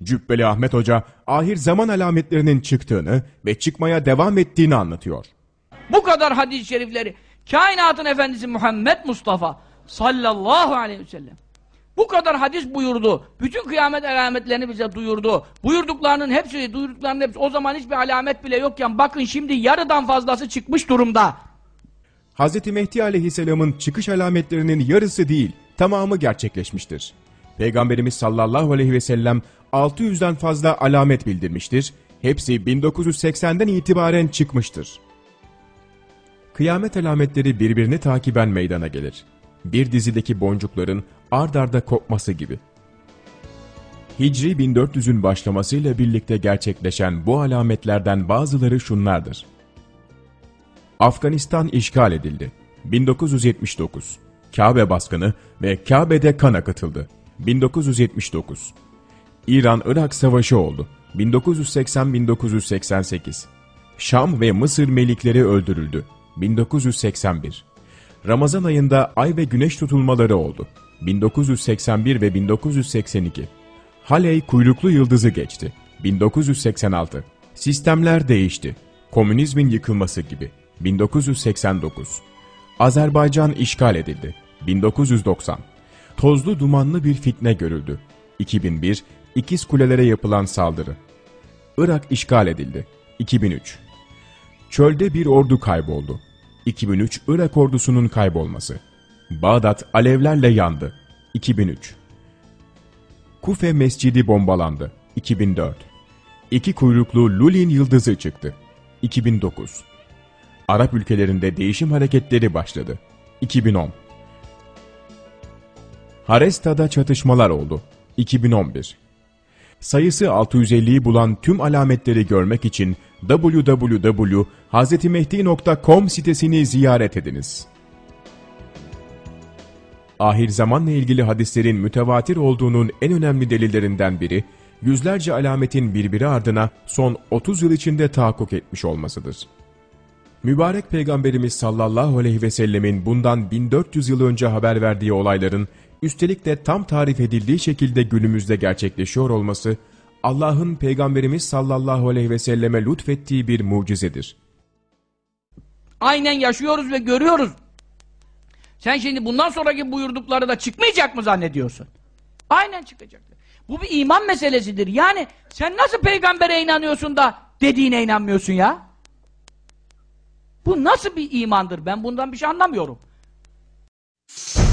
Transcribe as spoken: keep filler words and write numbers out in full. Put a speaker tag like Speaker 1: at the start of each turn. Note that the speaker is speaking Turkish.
Speaker 1: Cübbeli Ahmet Hoca, ahir zaman alametlerinin çıktığını ve çıkmaya devam ettiğini anlatıyor.
Speaker 2: Bu kadar hadis-i şerifleri, kainatın efendisi Muhammed Mustafa sallallahu aleyhi ve sellem bu kadar hadis buyurdu, bütün kıyamet alametlerini bize duyurdu. Buyurduklarının hepsi, duyurduklarının hepsi, o zaman hiçbir alamet bile yokken bakın şimdi yarıdan fazlası çıkmış durumda.
Speaker 1: Hazreti Mehdi Aleyhisselam'ın çıkış alametlerinin yarısı değil, tamamı gerçekleşmiştir. Peygamberimiz sallallahu aleyhi ve sellem altı yüzden fazla alamet bildirmiştir. Hepsi bin dokuz yüz seksenden itibaren çıkmıştır. Kıyamet alametleri birbirini takiben meydana gelir. Bir dizideki boncukların ard arda kopması gibi. Hicri bin dört yüzün başlamasıyla birlikte gerçekleşen bu alametlerden bazıları şunlardır. Afganistan işgal edildi. bin dokuz yüz yetmiş dokuz. Kabe baskını ve Kabe'de kan akıtıldı. bin dokuz yüz yetmiş dokuz. İran-Irak Savaşı oldu. bin dokuz yüz seksen - bin dokuz yüz seksen sekiz. Şam ve Mısır melikleri öldürüldü. bin dokuz yüz seksen bir. Ramazan ayında ay ve güneş tutulmaları oldu. bin dokuz yüz seksen bir ve bin dokuz yüz seksen iki. Halley kuyruklu yıldızı geçti. bin dokuz yüz seksen altı. Sistemler değişti. Komünizmin yıkılması gibi. bin dokuz yüz seksen dokuz. Azerbaycan işgal edildi. bin dokuz yüz doksan. Tozlu dumanlı bir fitne görüldü. iki bin bir. İkiz Kulelere yapılan saldırı. Irak işgal edildi. iki bin üç. Çölde bir ordu kayboldu. iki bin üç. Irak ordusunun kaybolması. Bağdat alevlerle yandı. iki bin üç. Kufe Mescidi bombalandı. iki bin dört. İki kuyruklu Lulin yıldızı çıktı. iki bin dokuz. Arap ülkelerinde değişim hareketleri başladı. iki bin on. Haresta'da çatışmalar oldu. iki bin on bir. Sayısı altı yüz elliyi bulan tüm alametleri görmek için w w w nokta hazretimehdi nokta com sitesini ziyaret ediniz. Ahir zamanla ilgili hadislerin mütevatir olduğunun en önemli delillerinden biri, yüzlerce alametin birbiri ardına son otuz yıl içinde tahakkuk etmiş olmasıdır. Mübarek Peygamberimiz sallallahu aleyhi ve sellemin bundan bin dört yüz yıl önce haber verdiği olayların, üstelik de tam tarif edildiği şekilde günümüzde gerçekleşiyor olması, Allah'ın Peygamberimiz sallallahu aleyhi ve selleme lütfettiği bir mucizedir.
Speaker 2: Aynen yaşıyoruz ve görüyoruz. Sen şimdi bundan sonraki buyurdukları da çıkmayacak mı zannediyorsun? Aynen çıkacaktır. Bu bir iman meselesidir. Yani sen nasıl peygambere inanıyorsun da dediğine inanmıyorsun ya? Bu nasıl bir imandır? Ben bundan bir şey anlamıyorum.